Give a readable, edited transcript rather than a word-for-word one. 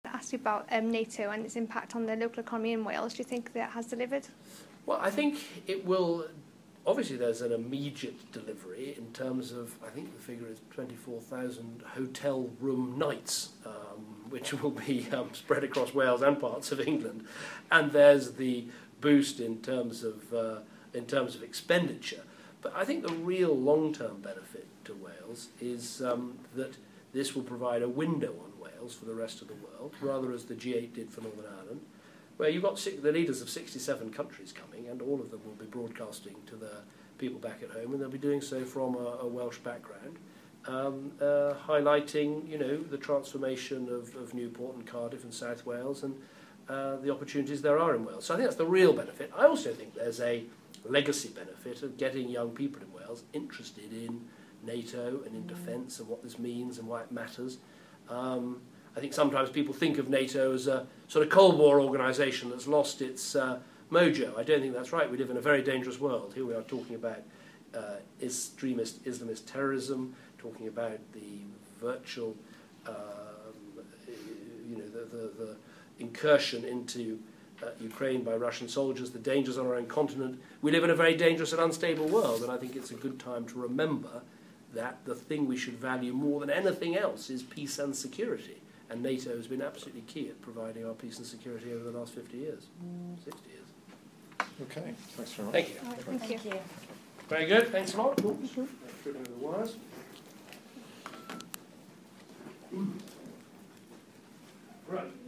ask you about NATO and its impact on the local economy in Wales. Do you think that has delivered? Well, I think it will. Obviously, there's an immediate delivery in terms of, I think the figure is 24,000 hotel room nights, which will be spread across Wales and parts of England. And there's the boost in terms of expenditure. But I think the real long-term benefit to Wales is that this will provide a window on Wales for the rest of the world, rather as the G8 did for Northern Ireland, where you've got the leaders of 67 countries coming, and all of them will be broadcasting to the people back at home, and they'll be doing so from a Welsh background, highlighting, the transformation of Newport and Cardiff and South Wales and the opportunities there are in Wales. So I think that's the real benefit. I also think there's a legacy benefit of getting young people in Wales interested in NATO and in defence and what this means and why it matters. I think sometimes people think of NATO as a sort of Cold War organisation that's lost its mojo. I don't think that's right. We live in a very dangerous world. Here we are talking about extremist Islamist terrorism, talking about the virtual, the incursion into Ukraine by Russian soldiers, the dangers on our own continent. We live in a very dangerous and unstable world, and I think it's a good time to remember that the thing we should value more than anything else is peace and security. And NATO has been absolutely key at providing our peace and security over the last 50 years, 60 years. Okay, thanks very much. Thank you. Right, thank you. Very good, thanks a lot. Oops. Trip over the wires. Right.